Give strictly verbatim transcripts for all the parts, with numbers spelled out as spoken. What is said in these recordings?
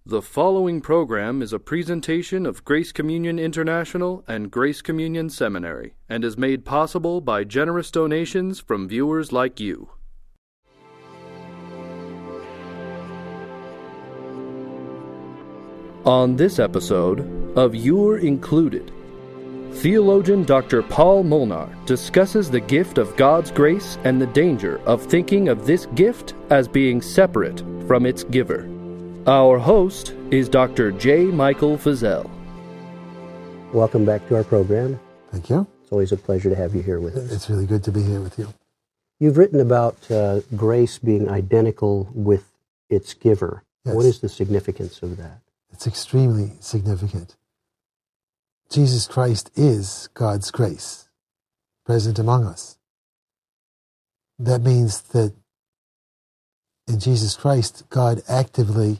The following program is a presentation of Grace Communion International and Grace Communion Seminary and is made possible by generous donations from viewers like you. On this episode of You're Included, theologian Doctor Paul Molnar discusses the gift of God's grace and the danger of thinking of this gift as being separate from its giver. Our host is Doctor J. Michael Feazell. Welcome back to our program. Thank you. It's always a pleasure to have you here with us. It's really good to be here with you. You've written about uh, grace being identical with its giver. Yes. What is the significance of that? It's extremely significant. Jesus Christ is God's grace, present among us. That means that in Jesus Christ, God actively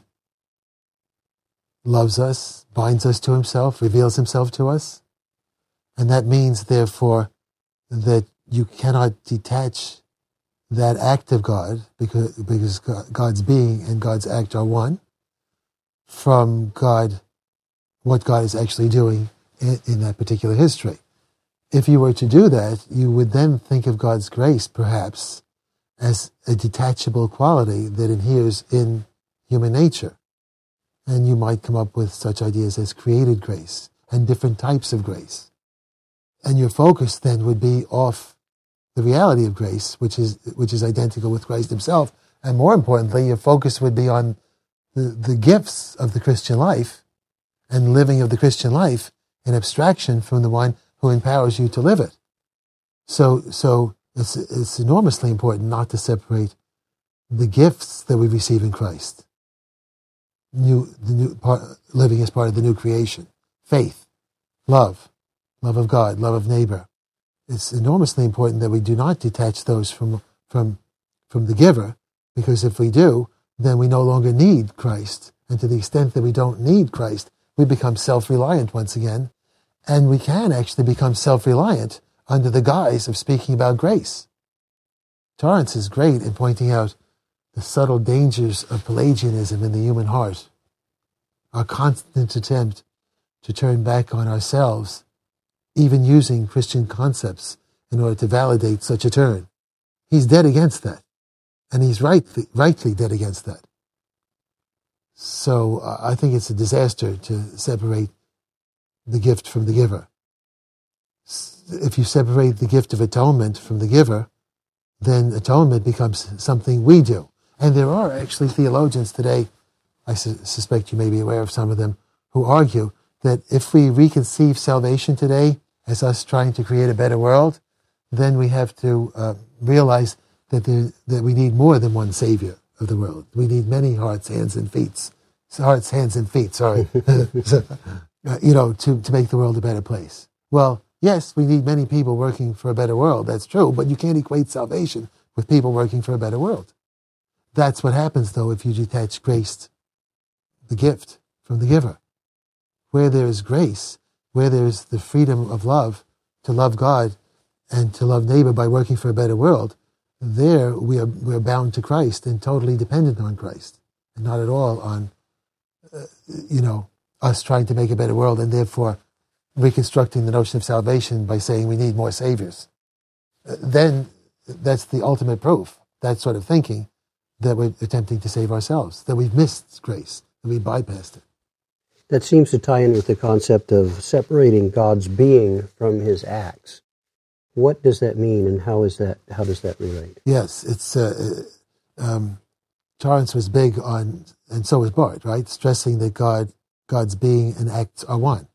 loves us, binds us to himself, reveals himself to us. And that means, therefore, that you cannot detach that act of God, because, because God's being and God's act are one, from God, what God is actually doing in, in that particular history. If you were to do that, you would then think of God's grace, perhaps, as a detachable quality that inheres in human nature. And you might come up with such ideas as created grace and different types of grace. And your focus then would be off the reality of grace, which is which is identical with Christ himself. And more importantly, your focus would be on the, the gifts of the Christian life and living of the Christian life in abstraction from the one who empowers you to live it. So, so it's, it's enormously important not to separate the gifts that we receive in Christ. New, the new part, living as part of the new creation, faith, love, love of God, love of neighbor. It's enormously important that we do not detach those from from from the giver, because if we do, then we no longer need Christ. And to the extent that we don't need Christ, we become self-reliant once again, and we can actually become self-reliant under the guise of speaking about grace. Torrance is great in pointing out the subtle dangers of Pelagianism in the human heart, our constant attempt to turn back on ourselves, even using Christian concepts in order to validate such a turn. He's dead against that, and he's rightly, rightly dead against that. So uh, I think it's a disaster to separate the gift from the giver. If you separate the gift of atonement from the giver, then atonement becomes something we do. And there are actually theologians today, I su- suspect you may be aware of some of them, who argue that if we reconceive salvation today as us trying to create a better world, then we have to uh, realize that there, that we need more than one Savior of the world. We need many hearts, hands, and feet. Hearts, hands, and feet, sorry. so, uh, you know, to, to make the world a better place. Well, yes, we need many people working for a better world, that's true, but you can't equate salvation with people working for a better world. That's what happens, though, if you detach grace, the gift, from the giver. Where there is grace, where there is the freedom of love, to love God and to love neighbor by working for a better world, there we are we're bound to Christ and totally dependent on Christ, and not at all on, uh, you know, us trying to make a better world and therefore reconstructing the notion of salvation by saying we need more saviors. Uh, then that's the ultimate proof, that sort of thinking, that we're attempting to save ourselves, that we've missed grace, that we bypassed it. That seems to tie in with the concept of separating God's being from his acts. What does that mean, and how is that? How does that relate? Yes, it's uh, um, Torrance was big on, and so was Barth, right, stressing that God, God's being and acts are one.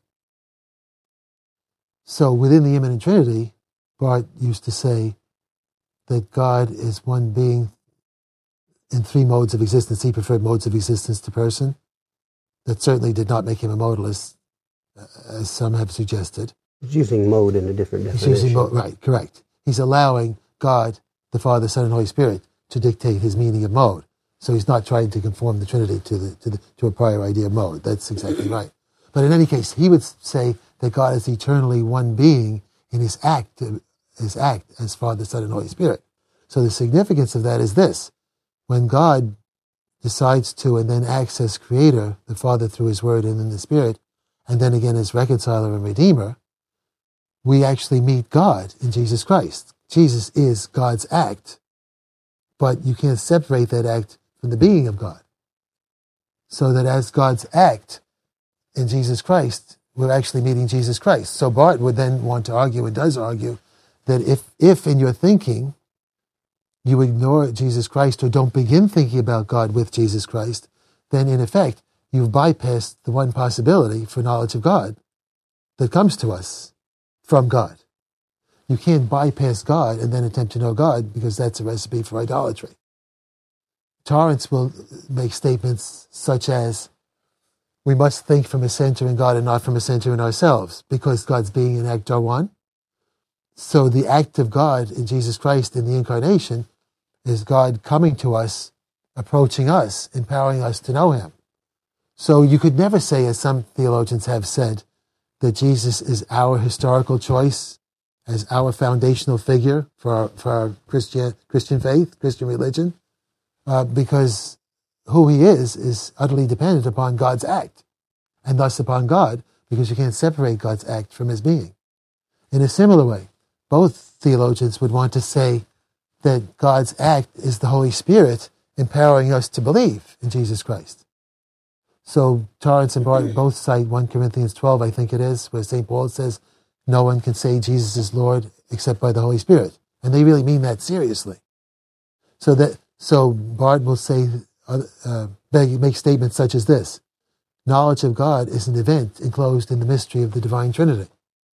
So within the immanent Trinity, Barth used to say that God is one being in three modes of existence. He preferred modes of existence to person. That certainly did not make him a modalist, as some have suggested. He's using mode in a different definition. He's using mode, right, correct. He's allowing God, the Father, Son, and Holy Spirit to dictate his meaning of mode. So he's not trying to conform the Trinity to the to the to a prior idea of mode. That's exactly right. But in any case, he would say that God is eternally one being in his act, his act as Father, Son, and Holy Spirit. So the significance of that is this: when God decides to and then acts as creator, the Father through his word and in the Spirit, and then again as reconciler and redeemer, we actually meet God in Jesus Christ. Jesus is God's act, but you can't separate that act from the being of God. So that as God's act in Jesus Christ, we're actually meeting Jesus Christ. So Barth would then want to argue, and does argue, that if, if in your thinking you ignore Jesus Christ or don't begin thinking about God with Jesus Christ, then in effect, you've bypassed the one possibility for knowledge of God that comes to us from God. You can't bypass God and then attempt to know God, because that's a recipe for idolatry. Torrance will make statements such as, we must think from a center in God and not from a center in ourselves, because God's being and act are one. So the act of God in Jesus Christ in the incarnation is God coming to us, approaching us, empowering us to know him. So you could never say, as some theologians have said, that Jesus is our historical choice as our foundational figure for our, for our Christian, Christian faith, Christian religion, uh, because who he is is utterly dependent upon God's act, and thus upon God, because you can't separate God's act from his being. In a similar way, both theologians would want to say that God's act is the Holy Spirit empowering us to believe in Jesus Christ. So Torrance and Barth both cite First Corinthians twelve, I think it is, where Saint Paul says, no one can say Jesus is Lord except by the Holy Spirit. And they really mean that seriously. So that so Barth will say, uh, make statements such as this: knowledge of God is an event enclosed in the mystery of the divine Trinity.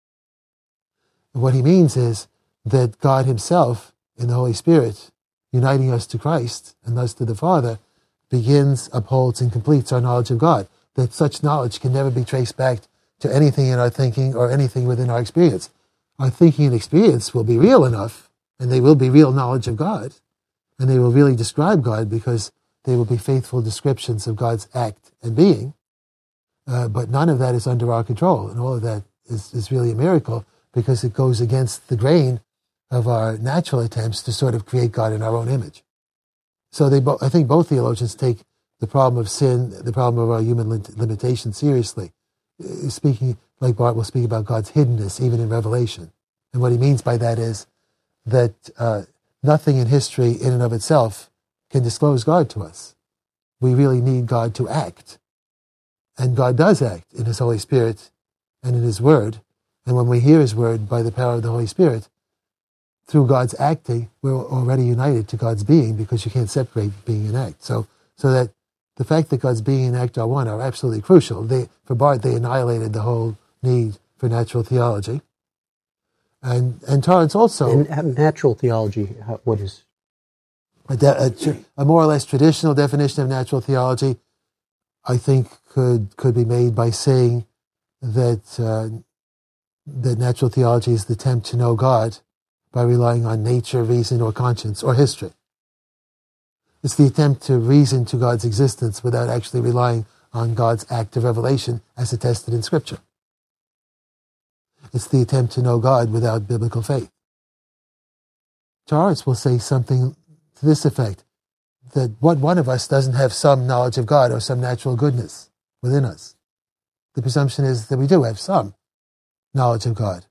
And what he means is that God himself, in the Holy Spirit, uniting us to Christ and thus to the Father, begins, upholds, and completes our knowledge of God. That such knowledge can never be traced back to anything in our thinking or anything within our experience. Our thinking and experience will be real enough, and they will be real knowledge of God, and they will really describe God because they will be faithful descriptions of God's act and being. Uh, but none of that is under our control, and all of that is, is really a miracle, because it goes against the grain of our natural attempts to sort of create God in our own image. So they, bo- I think both theologians take the problem of sin, the problem of our human lim- limitation seriously. Uh, speaking, like Barth will speak about God's hiddenness, even in Revelation. And what he means by that is that uh, nothing in history in and of itself can disclose God to us. We really need God to act. And God does act in his Holy Spirit and in his Word. And when we hear his Word by the power of the Holy Spirit, through God's acting, we're already united to God's being, because you can't separate being and act. So, so that the fact that God's being and act are one are absolutely crucial. They, for Barth, they annihilated the whole need for natural theology. And and Torrance also... And natural theology, how, what is... A, de, a, a more or less traditional definition of natural theology, I think, could could be made by saying that uh, that natural theology is the attempt to know God by relying on nature, reason, or conscience, or history. It's the attempt to reason to God's existence without actually relying on God's act of revelation as attested in Scripture. It's the attempt to know God without biblical faith. Torrance will say something to this effect, that what one of us doesn't have some knowledge of God or some natural goodness within us. The presumption is that we do have some knowledge of God.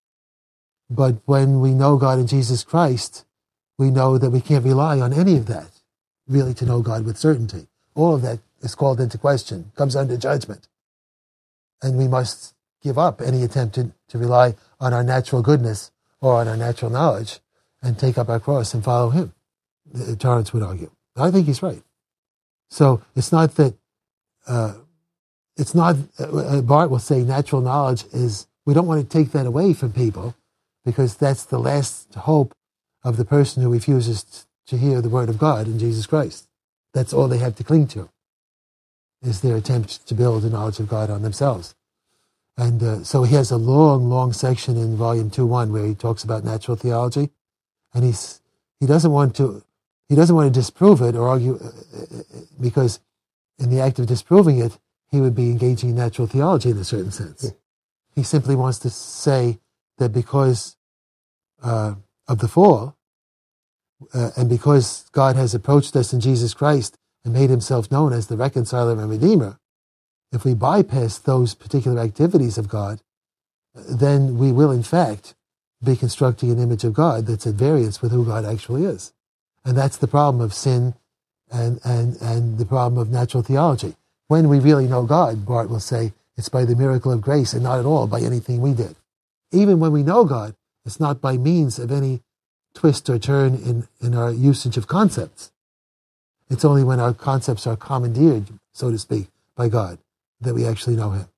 But when we know God in Jesus Christ, we know that we can't rely on any of that, really, to know God with certainty. All of that is called into question, comes under judgment. And we must give up any attempt to, to rely on our natural goodness or on our natural knowledge and take up our cross and follow him, Torrance would argue. I think he's right. So it's not that, uh, it's not, uh, Barth will say natural knowledge is, we don't want to take that away from people, because that's the last hope of the person who refuses to hear the word of God in Jesus Christ. That's all they have to cling to, is their attempt to build a knowledge of God on themselves. And uh, so he has a long, long section in volume two one where he talks about natural theology, and he's he doesn't want to he doesn't want to disprove it or argue, uh, because in the act of disproving it, he would be engaging in natural theology in a certain sense. Yeah. He simply wants to say that because uh, of the fall, uh, and because God has approached us in Jesus Christ and made himself known as the reconciler and redeemer, if we bypass those particular activities of God, then we will in fact be constructing an image of God that's at variance with who God actually is. And that's the problem of sin and, and, and the problem of natural theology. When we really know God, Barth will say, it's by the miracle of grace and not at all by anything we did. Even when we know God, it's not by means of any twist or turn in, in our usage of concepts. It's only when our concepts are commandeered, so to speak, by God that we actually know Him.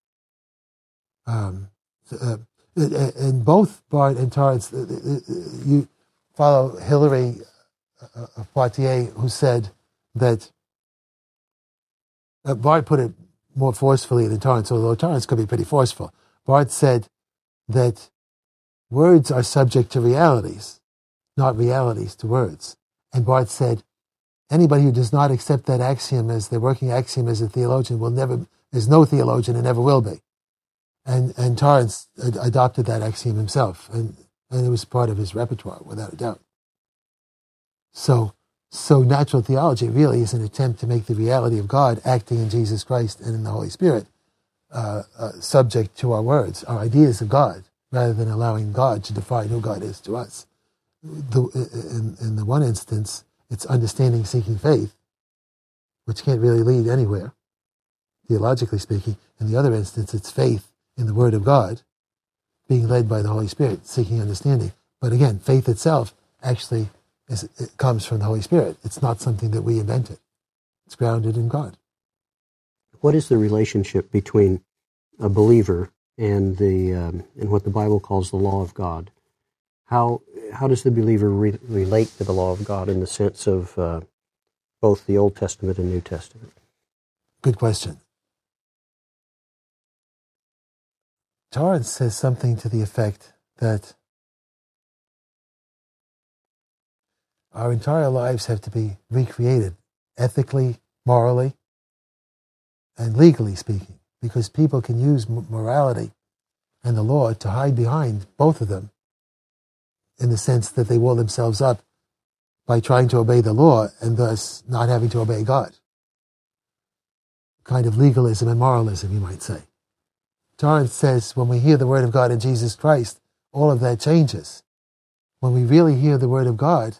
Um, uh, and both Barth and Torrance, you follow Hilary of Poitiers, who said that, uh, Barth put it more forcefully than Torrance, although Torrance could be pretty forceful. Barth said that words are subject to realities, not realities to words. And Barth said, anybody who does not accept that axiom as their working axiom as a theologian will never, is no theologian and never will be. And and Torrance ad- adopted that axiom himself, and, and it was part of his repertoire, without a doubt. So, so natural theology really is an attempt to make the reality of God acting in Jesus Christ and in the Holy Spirit uh, uh, subject to our words, our ideas of God, rather than allowing God to define who God is to us. The, in, in the one instance, it's understanding, seeking faith, which can't really lead anywhere, theologically speaking. In the other instance, it's faith in the Word of God, being led by the Holy Spirit, seeking understanding. But again, faith itself actually is, it comes from the Holy Spirit. It's not something that we invented. It's grounded in God. What is the relationship between a believer and the um, and what the Bible calls the law of God? How how does the believer re- relate to the law of God in the sense of uh, both the Old Testament and New Testament? Good question. Torrance says something to the effect that our entire lives have to be recreated, ethically, morally, and legally speaking, because people can use morality and the law to hide behind both of them, in the sense that they wall themselves up by trying to obey the law and thus not having to obey God. Kind of legalism and moralism, you might say. Torrance says when we hear the Word of God in Jesus Christ, all of that changes. When we really hear the Word of God,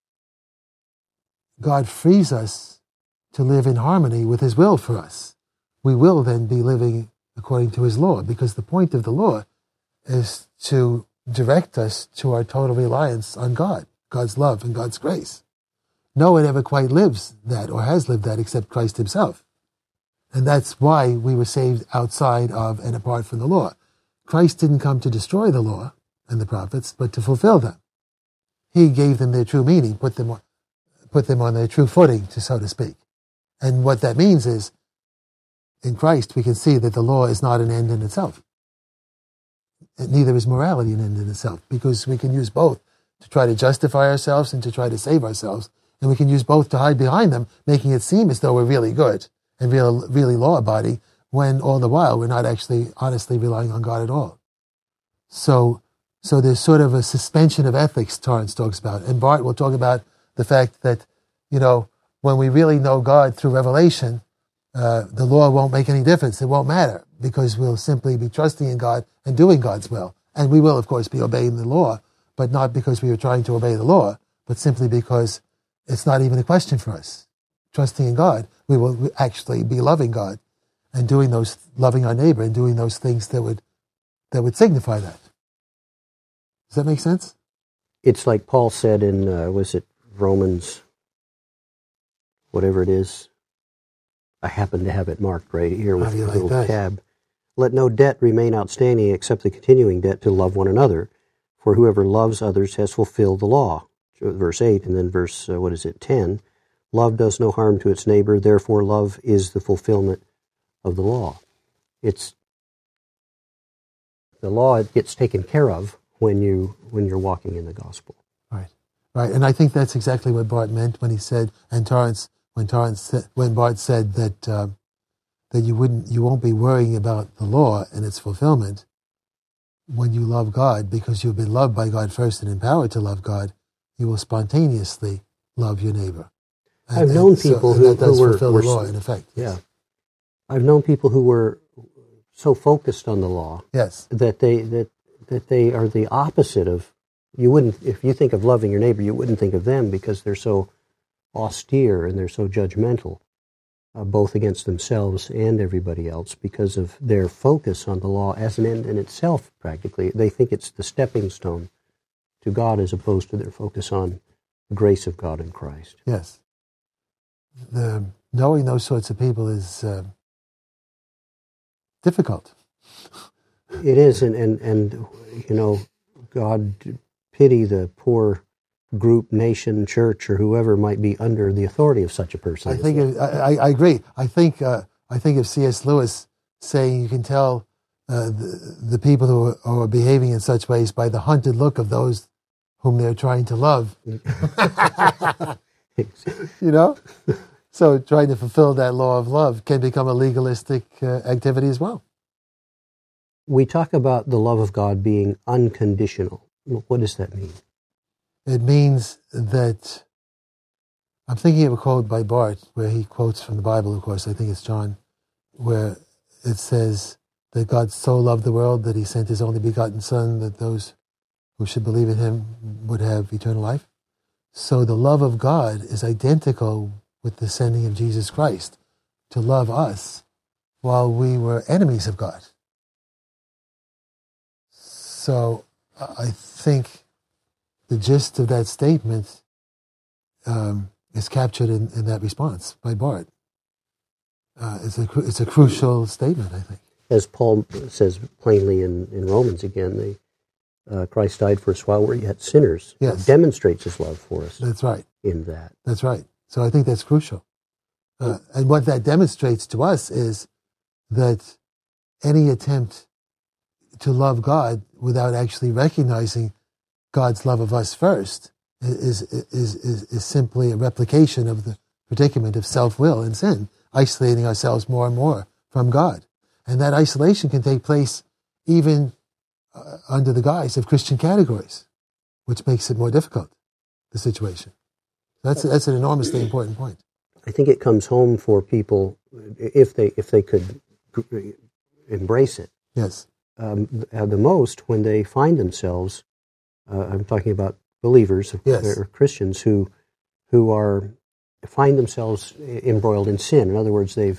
God frees us to live in harmony with His will for us. We will then be living according to His law, because the point of the law is to direct us to our total reliance on God, God's love and God's grace. No one ever quite lives that or has lived that except Christ Himself. And that's why we were saved outside of and apart from the law. Christ didn't come to destroy the law and the prophets, but to fulfill them. He gave them their true meaning, put them on, put them on their true footing, to so to speak. And what that means is, in Christ we can see that the law is not an end in itself. And neither is morality an end in itself, because we can use both to try to justify ourselves and to try to save ourselves. And we can use both to hide behind them, making it seem as though we're really good and real, really law-abiding, when all the while we're not actually honestly relying on God at all. So, so there's sort of a suspension of ethics Torrance talks about. And Barth will talk about the fact that, you know, when we really know God through revelation, uh, the law won't make any difference. It won't matter, because we'll simply be trusting in God and doing God's will. And we will, of course, be obeying the law, but not because we are trying to obey the law, but simply because it's not even a question for us. Trusting in God, we will actually be loving God and doing those, loving our neighbor and doing those things that would, that would signify that. Does that make sense? It's like Paul said in, uh, was it Romans, whatever it is? I happen to have it marked right here with a like little that? tab. Let no debt remain outstanding except the continuing debt to love one another, for whoever loves others has fulfilled the law. Verse eight, and then verse, uh, what is it, ten. Love does no harm to its neighbor, therefore love is the fulfillment of the law. It's the law gets taken care of when you when you're walking in the gospel. Right, right, and I think that's exactly what Barth meant when he said, and Torrance, when Torrance said, when Barth said that uh, that you wouldn't, you won't be worrying about the law and its fulfillment when you love God, because you've been loved by God first and empowered to love God. You will spontaneously love your neighbor. And, I've known and so- people and who, that does who were, fulfill were the law, in effect. yeah. I've known people who were so focused on the law Yes. that they that that they are the opposite of. You wouldn't, if you think of loving your neighbor, you wouldn't think of them because they're so austere and they're so judgmental, uh, both against themselves and everybody else, because of their focus on the law as an end in itself. Practically, they think it's the stepping stone to God, as opposed to their focus on the grace of God in Christ. Yes. The, knowing those sorts of people is uh, difficult. It is, and, and, and you know, God pity the poor group, nation, church, or whoever might be under the authority of such a person. I think it, I, I agree. I think uh, I think of C S Lewis saying you can tell uh, the, the people who are, who are behaving in such ways by the hunted look of those whom they're trying to love. You know? So trying to fulfill that law of love can become a legalistic uh, activity as well. We talk about the love of God being unconditional. What does that mean? It means that, I'm thinking of a quote by Barth, where he quotes from the Bible, of course, I think it's John, where it says that God so loved the world that he sent his only begotten Son, that those who should believe in him would have eternal life. So the love of God is identical with the sending of Jesus Christ to love us while we were enemies of God. So I think the gist of that statement um, is captured in, in that response by Barth. Uh, it's a it's a crucial statement, I think. As Paul says plainly in, in Romans again, the, uh, Christ died for us while we're yet sinners. Yes. It demonstrates his love for us. That's right. In that. That's right. So I think that's crucial. Uh, and what that demonstrates to us is that any attempt to love God without actually recognizing God's love of us first is, is, is, is simply a replication of the predicament of self-will and sin, isolating ourselves more and more from God. And that isolation can take place even uh, under the guise of Christian categories, which makes it more difficult, the situation. That's, that's an enormously important point. I think it comes home for people if they if they could embrace it. Yes. Um, the most when they find themselves, uh, I'm talking about believers yes. or Christians who who are find themselves embroiled in sin. In other words, they've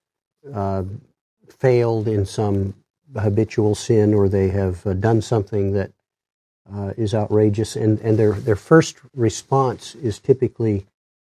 uh, failed in some habitual sin, or they have uh, done something that uh, is outrageous, and, and their their first response is typically,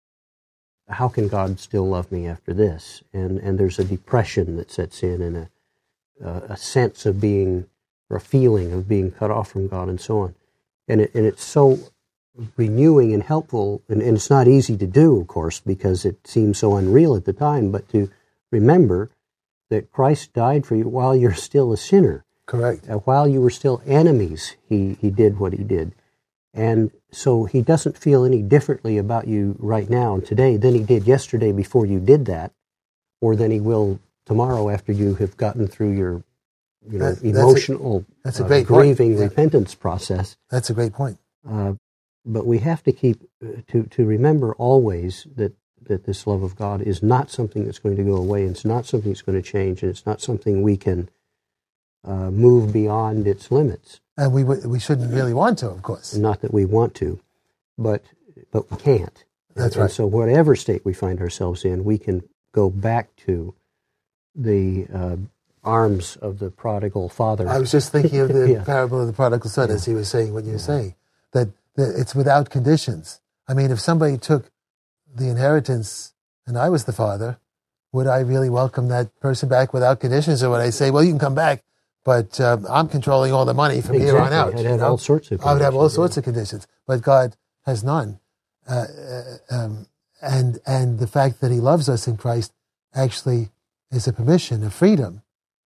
how can God still love me after this? And and there's a depression that sets in, and a uh, a sense of being, or a feeling of being cut off from God, and so on. And it and it's so renewing and helpful, and, and it's not easy to do, of course, because it seems so unreal at the time. But to remember that Christ died for you while you're still a sinner. Correct. Uh, while you were still enemies, he he did what he did. And so he doesn't feel any differently about you right now and today than he did yesterday before you did that, or than he will tomorrow after you have gotten through your you know, that, emotional, that's a, that's a uh, great grieving point. Yeah. repentance process. That's a great point. Uh, but we have to keep, uh, to, to remember always that, that this love of God is not something that's going to go away, and it's not something that's going to change, and it's not something we can uh, move beyond its limits. And we we shouldn't really want to, of course. Not that we want to, but but we can't. That's and right. So whatever state we find ourselves in, we can go back to the uh, arms of the prodigal father. I was just thinking of the yeah. parable of the prodigal son, yeah. as he was saying what you were yeah. saying, that, that it's without conditions. I mean, if somebody took the inheritance and I was the father, would I really welcome that person back without conditions, or would I say, well, you can come back, but um, I'm controlling all the money from exactly. here on out? I'd have you know? all sorts of I would have all sorts yeah. of conditions, but God has none. Uh, um, and and the fact that he loves us in Christ actually is a permission, a freedom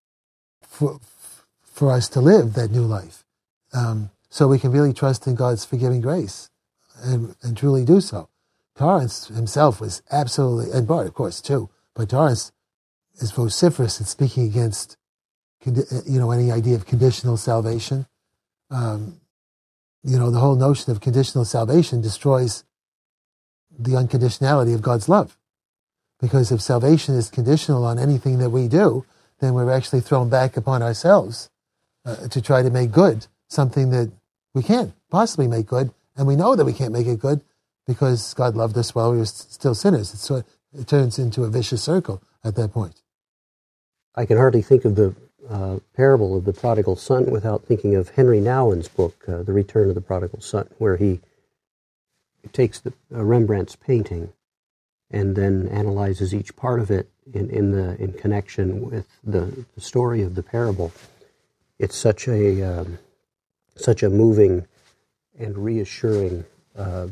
for for us to live that new life. Um, so we can really trust in God's forgiving grace and, and truly do so. Torrance himself was absolutely, and Bart, of course, too, but Torrance is vociferous in speaking against, you know, any idea of conditional salvation. Um, you know, the whole notion of conditional salvation destroys the unconditionality of God's love. Because if salvation is conditional on anything that we do, then we're actually thrown back upon ourselves uh, to try to make good something that we can't possibly make good, and we know that we can't make it good because God loved us while we were still sinners. It's sort of, it turns into a vicious circle at that point. I can hardly think of the uh, parable of the prodigal son without thinking of Henry Nouwen's book, uh, The Return of the Prodigal Son, where he takes the, uh, Rembrandt's painting and then analyzes each part of it in, in the in connection with the, the story of the parable. It's such a um, such a moving and reassuring uh,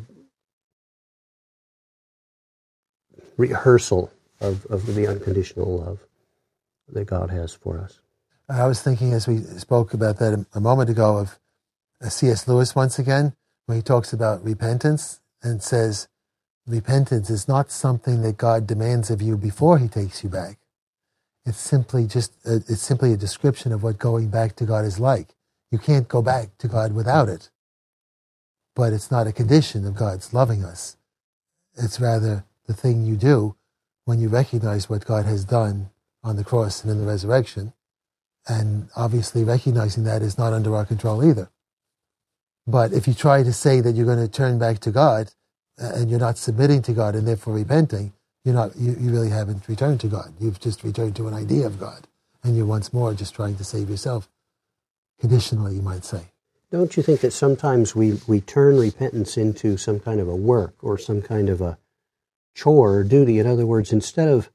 rehearsal of, of the unconditional love that God has for us. I was thinking as we spoke about that a, a moment ago of C S Lewis once again, where he talks about repentance and says, repentance is not something that God demands of you before he takes you back. It's simply just a, it's simply a description of what going back to God is like. You can't go back to God without it. But it's not a condition of God's loving us. It's rather the thing you do when you recognize what God has done on the cross and in the resurrection. And obviously recognizing that is not under our control either. But if you try to say that you're going to turn back to God and you're not submitting to God and therefore repenting, you're not, you, you really haven't returned to God. You've just returned to an idea of God. And you're once more just trying to save yourself. Conditionally, you might say. Don't you think that sometimes we, we turn repentance into some kind of a work or some kind of a chore or duty? In other words, instead of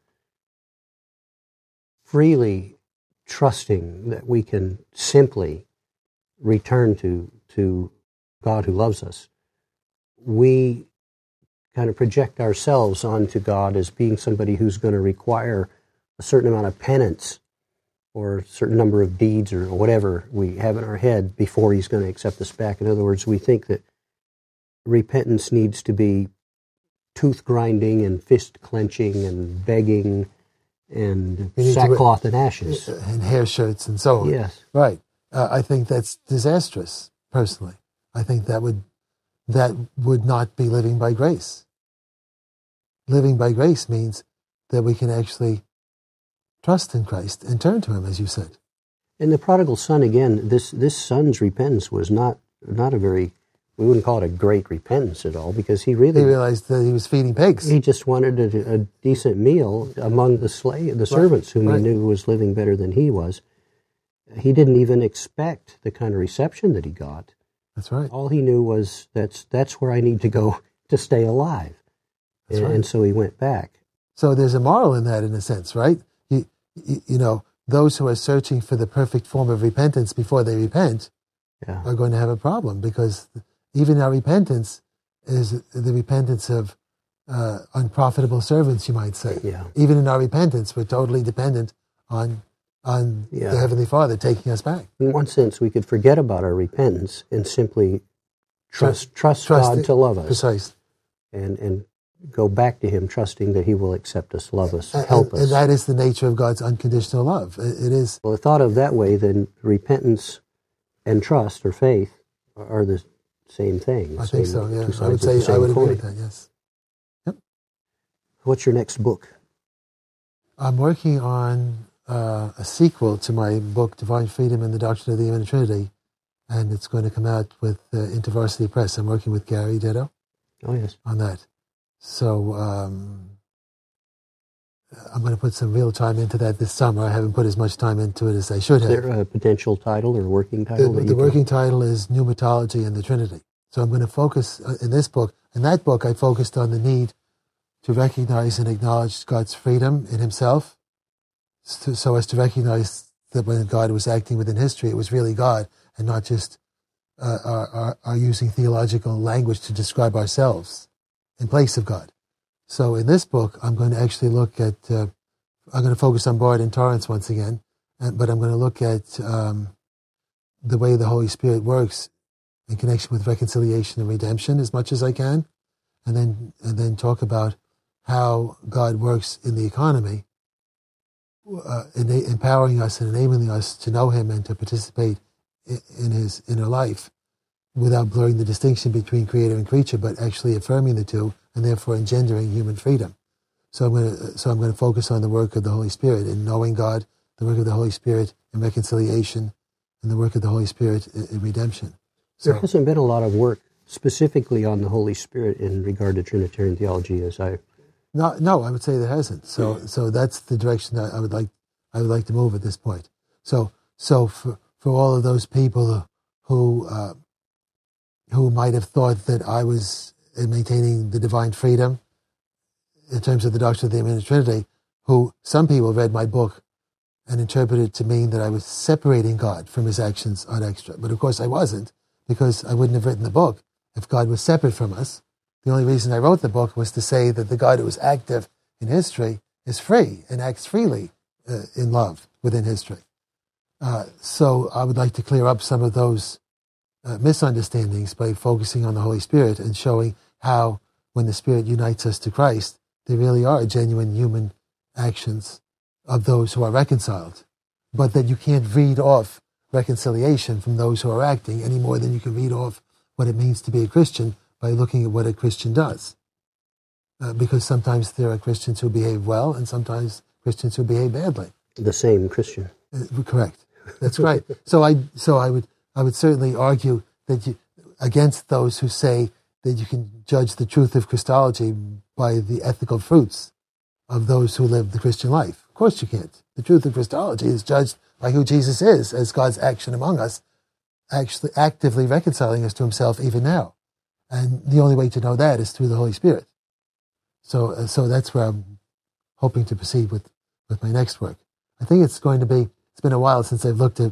freely trusting that we can simply return to, to God who loves us, we kind of project ourselves onto God as being somebody who's going to require a certain amount of penance or a certain number of deeds or whatever we have in our head before he's going to accept us back. In other words, we think that repentance needs to be tooth grinding and fist clenching and begging and sackcloth and ashes. And hair shirts and so on. Yes. Right. Uh, I think that's disastrous, personally. I think that would that would not be living by grace. Living by grace means that we can actually trust in Christ and turn to him, as you said. And the prodigal son, again, this this son's repentance was not not a very, we wouldn't call it a great repentance at all, because he really... He realized that he was feeding pigs. He just wanted a, a decent meal among the slave, the servants whom right. he knew was living better than he was. He didn't even expect the kind of reception that he got. That's right. All he knew was that's that's where I need to go to stay alive. That's and, right. and so he went back. So there's a moral in that, in a sense, right? You, you, you know, those who are searching for the perfect form of repentance before they repent yeah. are going to have a problem, because even our repentance is the repentance of uh, unprofitable servants, you might say. Yeah. Even in our repentance, we're totally dependent on on yeah. the Heavenly Father taking us back. In one sense, we could forget about our repentance and simply trust trust, trust God it, to love us. Precisely. And, and go back to him, trusting that he will accept us, love us, and, help and, us. And that is the nature of God's unconditional love. It, it is. Well, thought of that way, then repentance and trust or faith are the same thing. I same, think so, yeah. two sides I would of say, the same I would agree coin. with that, yes. Yep. What's your next book? I'm working on uh, a sequel to my book, Divine Freedom and the Doctrine of the Infinite Trinity, and it's going to come out with uh, InterVarsity Press. I'm working with Gary Ditto Oh, yes. on that. So um, I'm going to put some real time into that this summer. I haven't put as much time into it as I should have. Is there a potential title or working title? The, that the you working can... title is Pneumatology and the Trinity. So I'm going to focus uh, in this book. In that book, I focused on the need to recognize and acknowledge God's freedom in himself, so, so as to recognize that when God was acting within history, it was really God and not just uh, our, our, our using theological language to describe ourselves in place of God. So in this book, I'm going to actually look at, uh, I'm going to focus on Bart and Torrance once again, and, but I'm going to look at um, the way the Holy Spirit works in connection with reconciliation and redemption as much as I can, and then and then talk about how God works in the economy, uh, in, empowering us and enabling us to know him and to participate in, in his inner life without blurring the distinction between creator and creature, but actually affirming the two and therefore engendering human freedom. So I'm going to so I'm going to focus on the work of the Holy Spirit in knowing God, the work of the Holy Spirit in reconciliation, and the work of the Holy Spirit in, in redemption. So, there hasn't been a lot of work specifically on the Holy Spirit in regard to Trinitarian theology, as I. No, no, I would say there hasn't. So, so that's the direction that I would like. I would like to move at this point. So, so for for all of those people who uh, who might have thought that I was maintaining the divine freedom in terms of the doctrine of the immanent Trinity, who some people read my book and interpreted it to mean that I was separating God from his actions on extra. But of course I wasn't, because I wouldn't have written the book if God was separate from us. The only reason I wrote the book was to say that the God who was active in history is free and acts freely uh, in love within history. Uh, so I would like to clear up some of those uh, misunderstandings by focusing on the Holy Spirit and showing how, when the Spirit unites us to Christ, there really are genuine human actions of those who are reconciled, but that you can't read off reconciliation from those who are acting any more than you can read off what it means to be a Christian by looking at what a Christian does. Uh, because sometimes there are Christians who behave well and sometimes Christians who behave badly. The same Christian. Uh, correct. That's right. So I so I would I would certainly argue that you, against those who say that you can judge the truth of Christology by the ethical fruits of those who live the Christian life. Of course you can't. The truth of Christology is judged by who Jesus is as God's action among us, actually actively reconciling us to himself even now. And the only way to know that is through the Holy Spirit. So uh, so that's where I'm hoping to proceed with, with my next work. I think it's going to be, it's been a while since I've looked at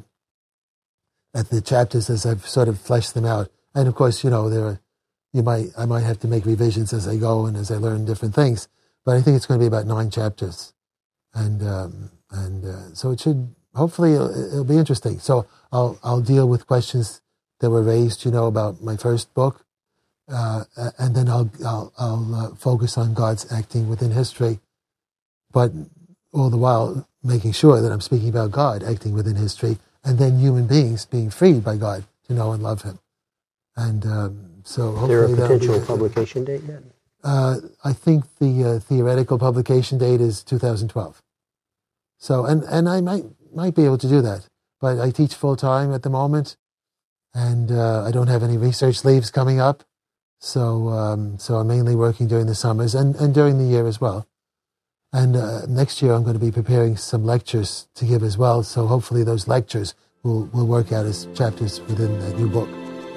at the chapters as I've sort of fleshed them out. And of course, you know, there are, you might I might have to make revisions as I go and as I learn different things. But I think it's going to be about nine chapters. And um, and uh, so it should, hopefully it'll, it'll be interesting. So I'll I'll deal with questions that were raised, you know, about my first book. Uh, and then I'll I'll, I'll uh, focus on God's acting within history, but all the while making sure that I'm speaking about God acting within history, and then human beings being freed by God to know and love Him. And um, so, hopefully, is there a potential be, publication date yet? Uh, I think the uh, theoretical publication date is two thousand twelve. So, and and I might might be able to do that, but I teach full time at the moment, and uh, I don't have any research leaves coming up. So, um, so I'm mainly working during the summers and, and during the year as well. And uh, next year I'm going to be preparing some lectures to give as well. So hopefully those lectures will, will work out as chapters within the new book.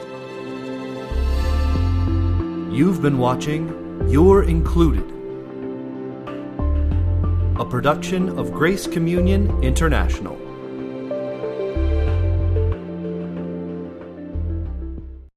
You've been watching You're Included, a production of Grace Communion International.